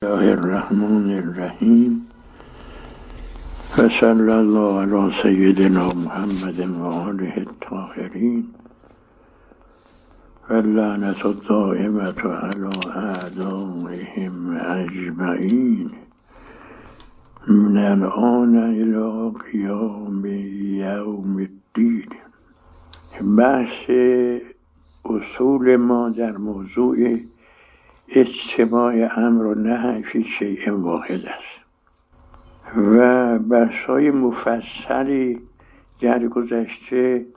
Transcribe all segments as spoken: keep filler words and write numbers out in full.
الله الرحمن الرحیم و صلی الله علی سیدنا محمد و آله الطاهرین و لعنت الدائمة علی اعدائهم اجمعین من الآن الی قیام یوم الدین. بحث اصول ما در موضوع اجتماع امر و نهی فی شیء واحد است و بحث‌های مفصلی در گذشته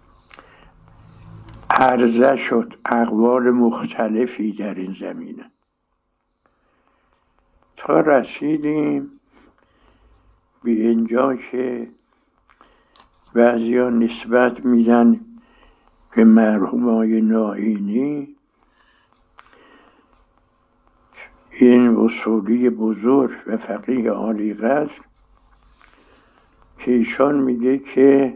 عرضه شد، اقوال مختلفی در این زمینه تا رسیدیم به اینجا که بعضیان نسبت میدن به مرحوم آقای نائینی، این اصولی بزرگ و فقیه عالی قدر، که ایشان میگه که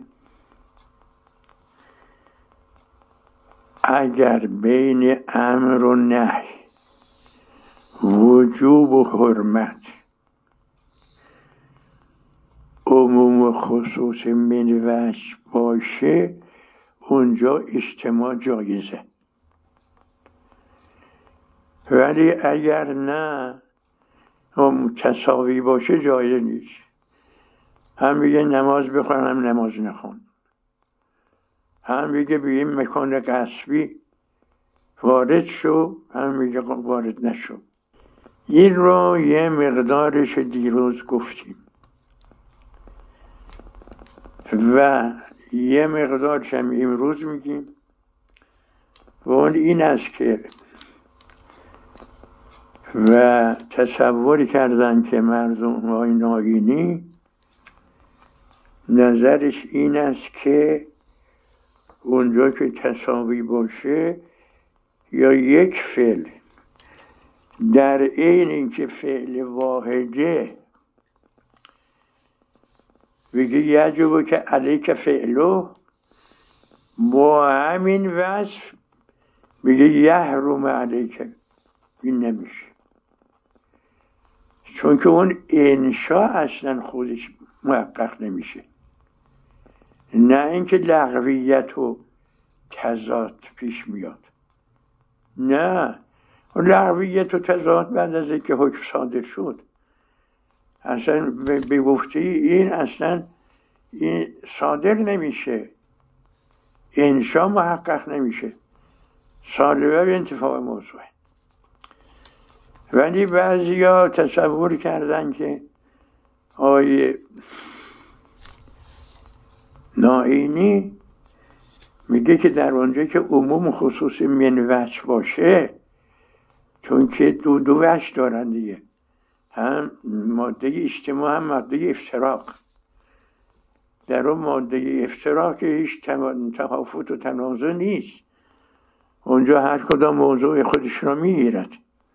اگر بین امر و نهی وجوب و حرمت عموم و خصوص من وجه باشه، اونجا اجتماع جایزه. ولی اگر نه هم تساوی باشه جایز نیست. هم میگه نماز بخوان، هم نماز نخوان. هم میگه به این مکان غصبی وارد شو، هم میگه وارد نشو. این رو یه مقدارش دیروز گفتیم و یه مقدارش هم امروز میگیم و اون این است که و تصور کردن که مرحوم آقای نائینی نظرش این است که اونجا که تساوی باشه یا یک فعل در عین اینکه فعل واحده بگه یجب که علیک فعلو، با همین وصف بگه یحرم علیک، این نمیشه، چون که اون انشا اصلا خودش محقق نمیشه. نه اینکه لغویت و تضاد پیش میاد، نه، لغویت و تضاد بعد از اینکه حکم صادر شد اصلا به گفته این اصلا این صادر نمیشه، انشا محقق نمیشه، سالبه به انتفاع موضوع. ولی بعضی ها تصور کردن که آیه نائینی میگه که در اونجا که عموم خصوص من وجه باشه، چون که دو دو وجه دارن دیگه، هم ماده اجتماع هم ماده افتراق. در اون ماده افتراق که هیچ تفاوت و تنازع نیست، اونجا هر کدام موضوع خودش را میگیرد،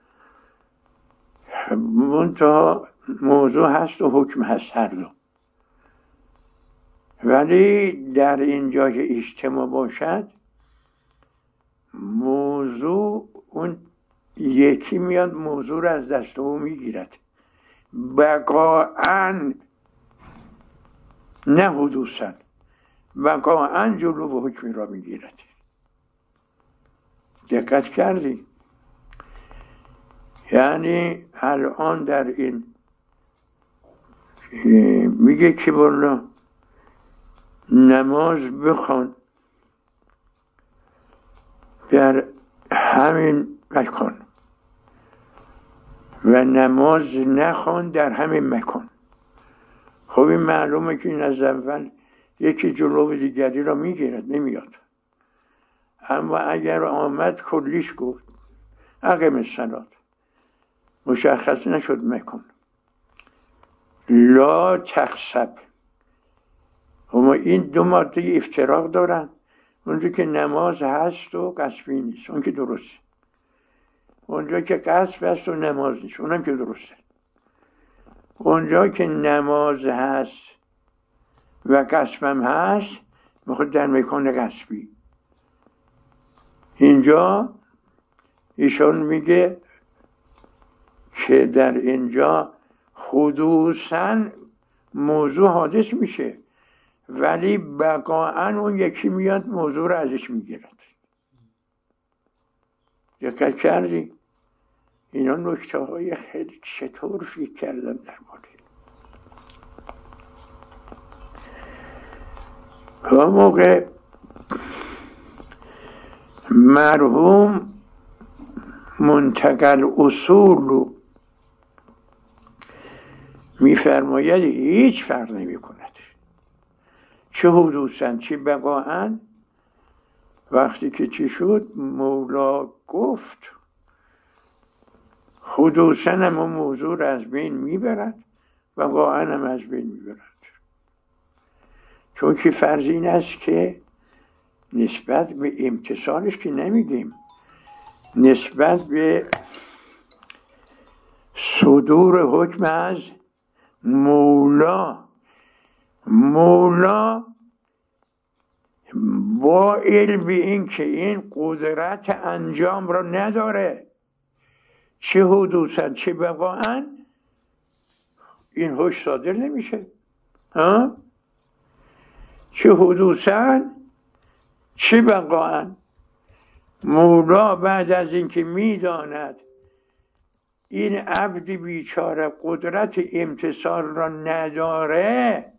منتها موضوع هست و حکم هست هر دو. ولی در اینجا که اجتماع باشد، موضوع اون یکی میاد موضوع را از دست او میگیرد، بقاعاً نه حدوثاً، بقاعاً جلو و حکمی را میگیرد. دقت کردی؟ یعنی الان در این میگه که والا نماز بخوان در همین مکان و نماز نخوان در همین مکان. خب این معلومه که این از اول یکی جلو دیگری را میگیرد، نمیاد. اما اگر آمد کلیش گفت اقیم الصلاة، مشخص نشد مکان، لا تخسب. اما این دو ماده افتراق دارن، اونجا که نماز هست و غصبی نیست، اون که درسته. اونجا که غصب هست و نماز نیست، اونم که درسته. اونجا که نماز هست و غصبم هست، میخواد در مکان غصبی. اینجا ایشان میگه که در اینجا حدوثاً موضوع حادث میشه ولی بقاعاً اون یکی میاد موضوع رو ازش میگیرد. دقت کردی؟ اینا نکته های خیلی چطور فکر کردن در مورد تا موقع مرحوم منتقل اصول میفرماید هیچ فرق نمی کند چه حدوثاً چه بقاعاً. وقتی که چی شد مولا گفت حدوثاً هم اون موضوع را از بین میبرد بقاعاً هم از بین میبرد. چون که فرض این است که نسبت به امتصالش که نمیگیم، نسبت به صدور حکم از مولا، مولا با علم به این که این قدرت انجام را نداره چه حدوثاً چه بقاعاً این حکم صادر نمیشه. ها؟ چه حدوثاً چه بقاعاً مولا بعد از اینکه میداند این عبد بیچاره قدرت امتصال را نداره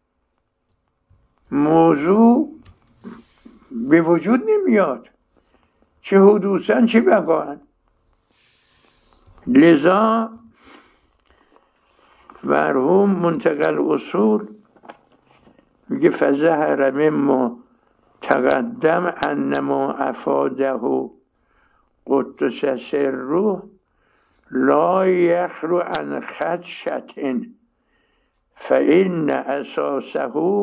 موضوع به وجود نمیاد چه حدوثاً چه بقاعاً. لذا مرحوم منتقل اصول میگه فظهر مما تقدم انما افاده قدس سره لا یخلو عن خدشة فإن اساسه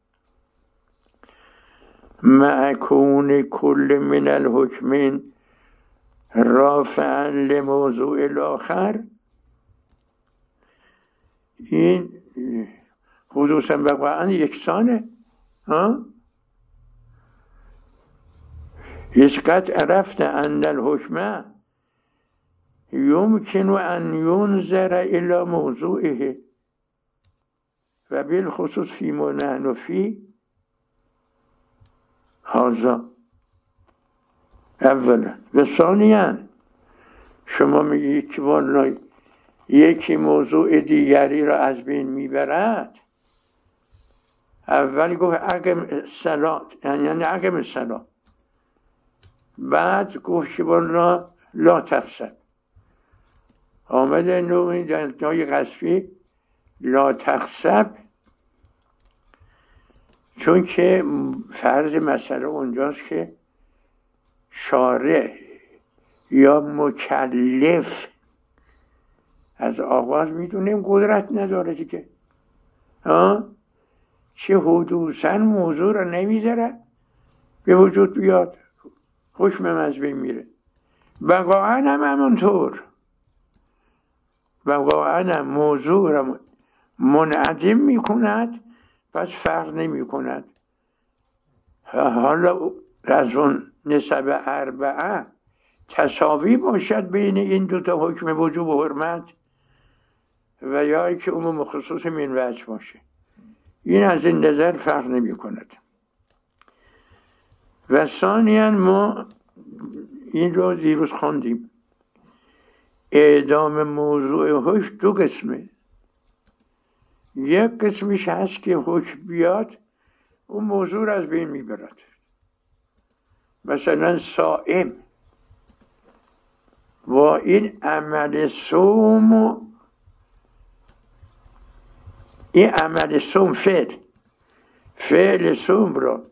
مع کون کل من الحکمین رافعا لموضوع الاخر. این حدوثاً بقاعاً یکسانه. ها؟ اذ قد عرفت ان الحکم یمکن ان ینظر الى موضوعه و بالخصوص فیما نحن فیه هذا اولا. و ثانیاً شما میگید که والله یکی موضوع دیگری را از بین میبرد. اولی گفت اقم صلات یعنی اقم صلات، بعد گفت که والله لا تخسب، آمده نوعی در جای قصفی لا تخسب، چون که فرض مسئله اونجاست که شارع یا مکلف از آغاز میدونیم قدرت نداره دیگه. ها؟ چه حدوثاً موضوع را نمیذاره به وجود بیاد حکم از بین میره. بقاعاً هم همونطور، بقاعاً هم موضوع را منعدم میکند پس فرق نمی کند. حالا از اون نسب اربعه تساوی باشد بین این دوتا حکم وجوب و حرمت و یا که عموم خصوص من وجه باشه، این از این نظر فرق نمی کند. و ثانیاً ما این رو دیروز خواندیم اعدام موضوع حکم دو قسمه. یک قسمش هست که حکم بیاد اون موضوع رو از بین میبرد. مثلا صائم و این عمل صوم، این عمل صوم فعل فعل صوم را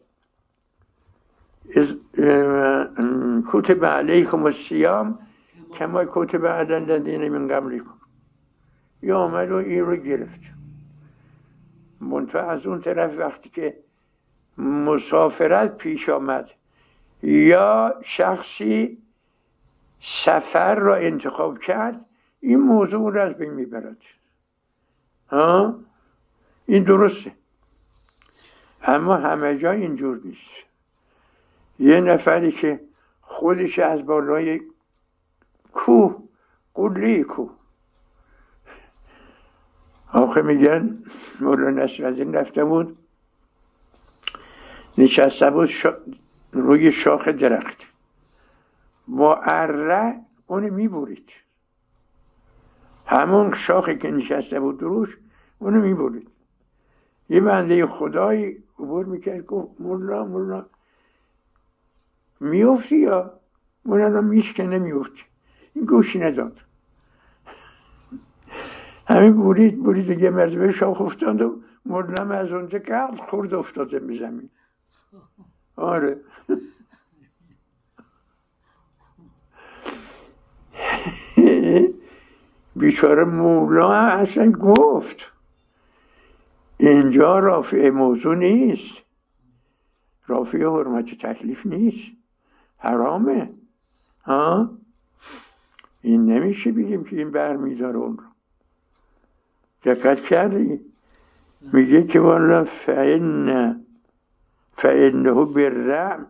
کتب علیکم الصیام کما کتب علی الذین من قبلکم، یا عمل و این رو گرفت. منتها از اون طرف وقتی که مسافرت پیش آمد یا شخصی سفر را انتخاب کرد این موضوع را از بین میبرد. ها؟ این درسته، اما همه جا اینجور نیست. یه نفری که خودش از بالای کوه قله کوه آخه میگن مولانا نصرالدین رفته بود نشسته بود شا... روی شاخ درخت با اره اونو میبرید، همون شاخی که نشسته بود روش اونو میبرید. یه بنده خدایی عبور میکرد گفت مولا مولا میفتی یا؟ مولانا میشکنه میفتی. این گوش نداد، همین برید برید یه مرتبه شاخ افتاد و مولانا از اونجا گرد خورد افتاده به زمین. آره بیچاره مولا اصلا گفت اینجا رافع موضوع نیست، رافع حرمت تکلیف نیست، حرامه. ها این نمیشه بگیم که این برمیداره اون رو. دقت کردی؟ میگه که والا فعن فعنه بالرعم،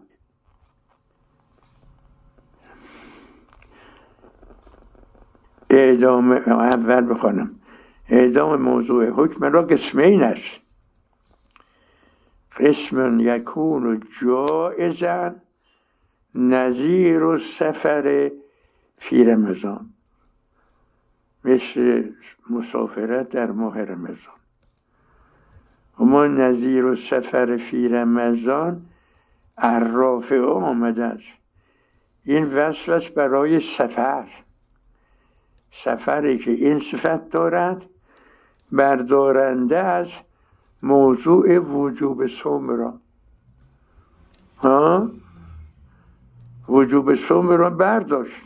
اعدام اول بخوانم اعدام موضوع حکم را قسمین است. قسم یکون جائزا نظیر و سفر فی رمضان، مثل مسافرت در ماه رمضان. اما نظیر و سفر فی رمضان الرافع آمده است، این وصف است برای سفر، سفری که این صفت دارد بردارنده از موضوع وجوب صوم را. ها وجوب صوم را برداشت.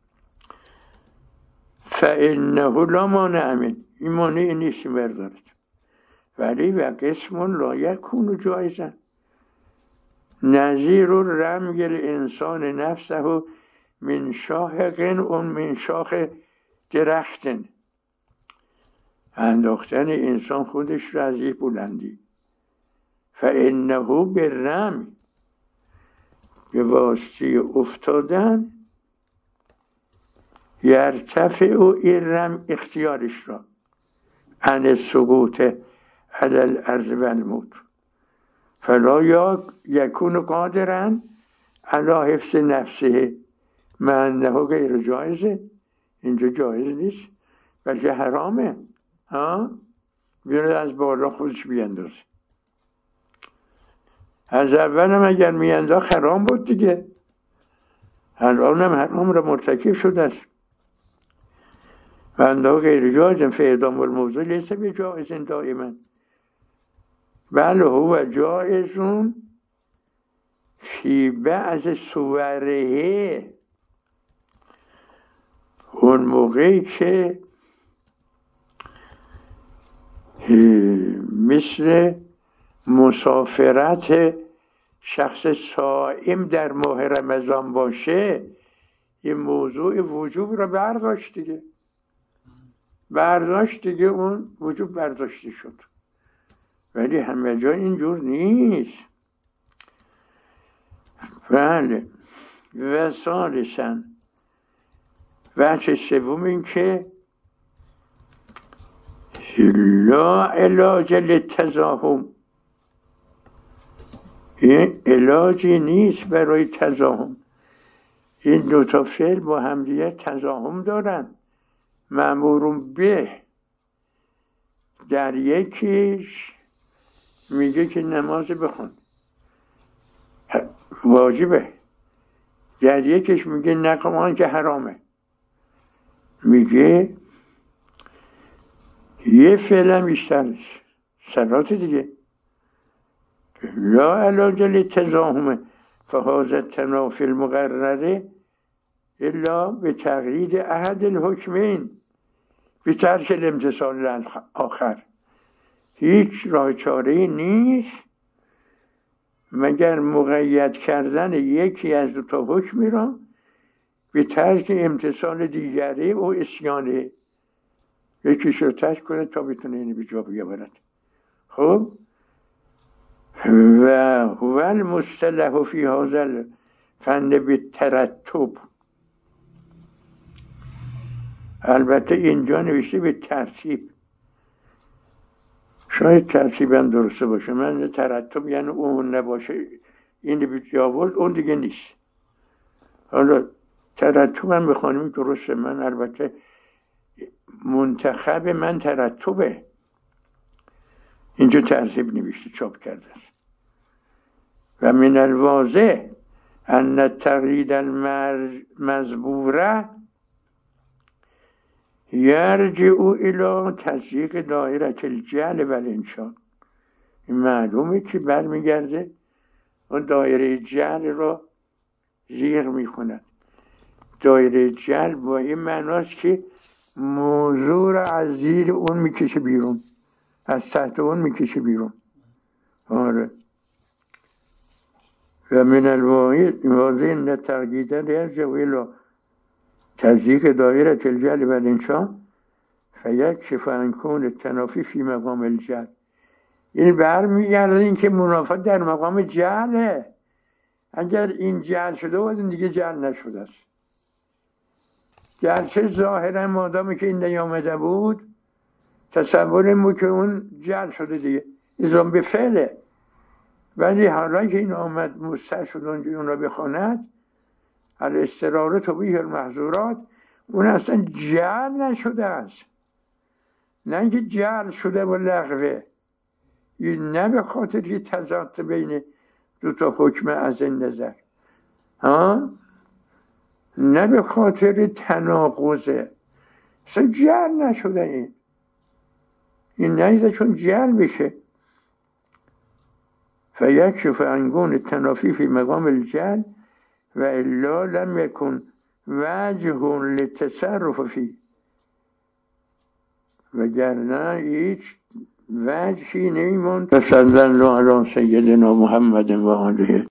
فإنه لا مانع منه، این مانع نیست بردارد، ولی و قسم لا یکون جایزا نظیر رمی الانسان نفسه من شاهق اون من شاخ درخت، انداختن انسان خودش را از یک بلندی. فانه بالرمی، به واسطه افتادن یرتفع و ایرم اختیارش را عن سقوط علی الارض و الموت فلا یکون قادرا علی حفظ نفسه مع انه غیر جایزه، اینجا جایز نیست بلکه حرامه. ها بیاد از بالا خودش بیندازه. از اول هم اگر میانداخت حرام بود دیگه، الان هم حرام را مرتکب شده است. و انده غیر جایز فاعدام الموضوع لیس بجایز دائما بل هو جایزون فی بعض صوره، اون موقعی که مثل مسافرت شخص صائم در ماه رمضان باشه، این موضوع وجوب را برداشت دیگه، برداشت دیگه، اون وجوب برداشته شد. ولی همه جا اینجور نیست. بله. و ثالثاً وجه سوم این که لا علاج للتزاحم، این علاجی نیست برای تزاحم. این دو تا فعل با همدیگه تزاحم دارن. مأمورون به در یکیش میگه که نماز بخون، واجبه. در یکیش میگه نقمان که حرامه. میگه یه فعلا بیشترش صلات دیگه. لا علاج للتزاحم فهذا التنافی المقرره الا به تقیید احد الحکمین به ترک الامتثال الاخر. هیچ راه چاره‌ای نیست مگر مقید کردن یکی از دو تا حکمی را به ترک امتثال دیگری و اسیانه. یکیش رو ترک کنه تا بتونه اینو به جا بیاورد. خب و هو المصطلح فی هذا الفن بالترتب، البته اینجا نوشته به ترتیب، شاید ترتیبا درسته باشه. من ترتب یعنی اون نباشه این بیت آورد اون دیگه نیست. حالا ترتبم بخوانیم درسته. من البته منتخب من ترتبه، اینجا ترتیب نوشته چاپ کرده است. و من الواضح ان التقلید المزبوره یرجع الى تضییق دایره الجعل و الانشاء. این معلومه که برمیگرده اون دایره جعل را زیغ میکند. دایره جعل با این معناست که موضوع را از زیر اون میکشه بیرون، از تحت اون میکشه بیرون. آره. و من الواضح ان تقلید یرجع الى تضییق دایره الجعل و الانشاء فیکشف عن کون التنافی فی مقام الجعل. این برمیگرده این که منافات در مقام جعله. اگر این جعل شده بود این دیگه جعل نشده است. گرچه ظاهرا مادامی که این نیامده بود تصوریم بود که اون جعل شده دیگه، ازام به فعله. ولی حالا که این آمد مستر شد اون را بخواند الاضطرار تبیح المحظورات، اون اصلا جعل نشده است. نه اینکه جعل شده و لغوه، این نه به خاطر که تضاد بین دو تا حکم از این نظر، ها، نه به خاطر تناقضه، اصلا جعل نشده. این این نیزه چون جعل بشه فیکشف عن کون التنافی فی مقام الجعل و الا لم یکن وجه للتصرف فی، وگرنه هیچ وجهی نمیموند. صلی الله علی سیدنا محمد و آله